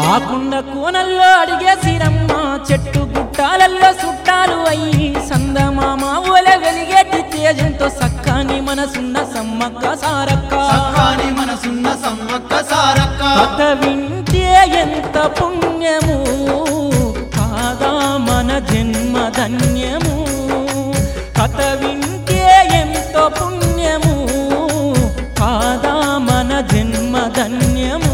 ఆకుండ కోనల్లో అడిగేసిరమ్మ చెట్టు గుట్టాలల్లో చుట్టాలు అయ్యి సందమామ ఓలె వెలిగేటి తేజంతో సక్కాని మనసున్న సమ్మక్క సారక్క సక్కాని మనసున్న సమ్మక్క సారక్క కథ వింటే ఎంత పుణ్యము కాదా మన జన్మ ధన్యము కథ వింటే ఎంతో పుణ్యము కాదా మన జన్మ ధన్యము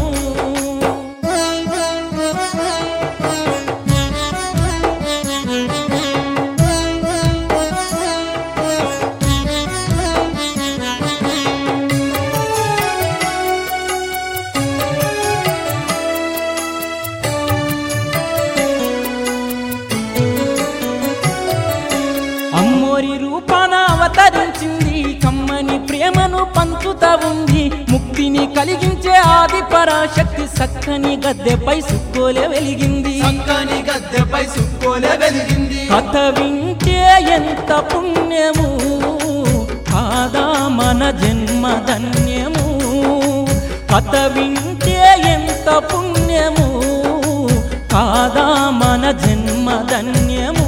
అమ్మోరి రూపాన అవతరించింది కమ్మని ప్రేమను పంచుతా ఉంది ముక్తిని కలిగించే ఆది పరాశక్తి సక్కని గద్దెపై సుక్కోలే వెలిగింది సక్కని గద్దెపై సుక్కోలే వెలిగింది కథ వింటే ఎంత పుణ్యము కాదా మన జన్మ ధన్యము కథ వింటే ఎంత పుణ్యము కాదా మన జన్మ ధన్యము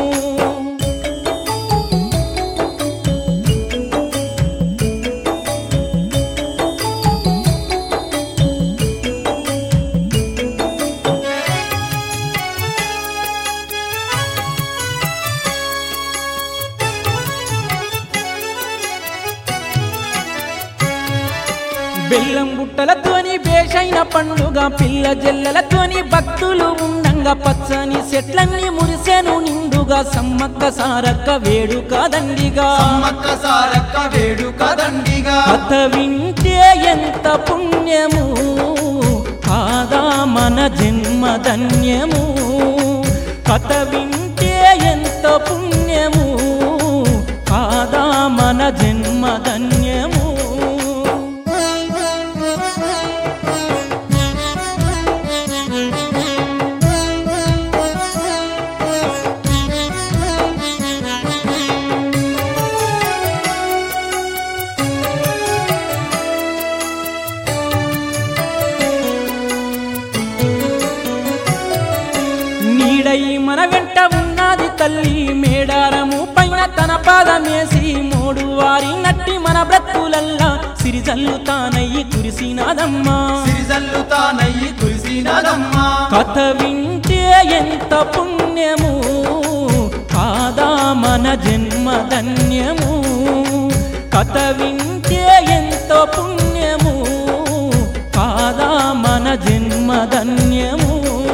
బెల్లం బుట్టలతోని బేషైన పండుగ పిల్ల జల్లలతోని భక్తులు ఉండంగా పచ్చని చెట్లన్నీ మురిసేను నిండుగా సమ్మక్క సారక్క వేడుక దండిగా సమ్మక్క సారక్క వేడుక దండిగా కథ వింటే ఎంత పుణ్యము కాదా మన జన్మ ధన్యము కథ వింటే ఎంత పుణ్యము కాదా మన జన్మ ధన్యము నీడై మన వెంట ఉన్నది తల్లి మేడారము పైన తన పాదమేసి మూడు వారి నట్టి మన బ్రతుకులల్లా సిరిజల్లు తానయ్యి కురిసినాదమ్మా సిరిజల్లు తానయ్యి కురిసినాదమ్మా కథ వింటే ఎంత పుణ్యము కాదా మన జన్మ ధన్యము కథ వింటే ఎంత పుణ్యము కాదా మన జన్మ ధన్యము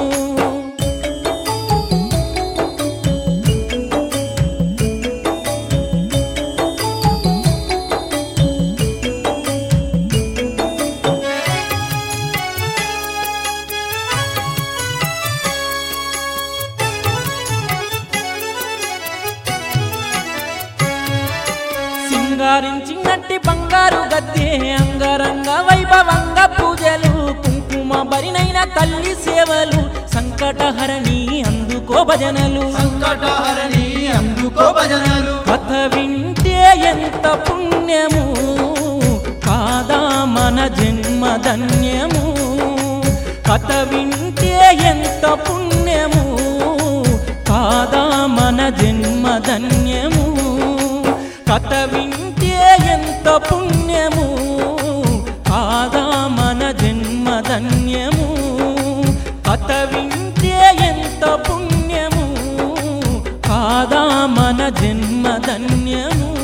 సింగారించినట్టి బంగారు గద్దె అంగరంగ వైభవంగా పూజలు కుంకుమ బరినైన తల్లి సేవలు సంకటహరణి అందుకో భజనలు సంకటహరణి అందుకో భజనలు కథ వింటే ఎంత పుణ్యము కాదా మన జన్మ ధన్యము కథ వింటే ఎంత పుణ్యము కాదా మన జన్మ ధన్యము కథ వింటే ఎంత పుణ్యము కాదా మన జన్మ ధన్యము కథ వింటే ఎంత పుణ్యము కాదా మన జన్మ ధన్యము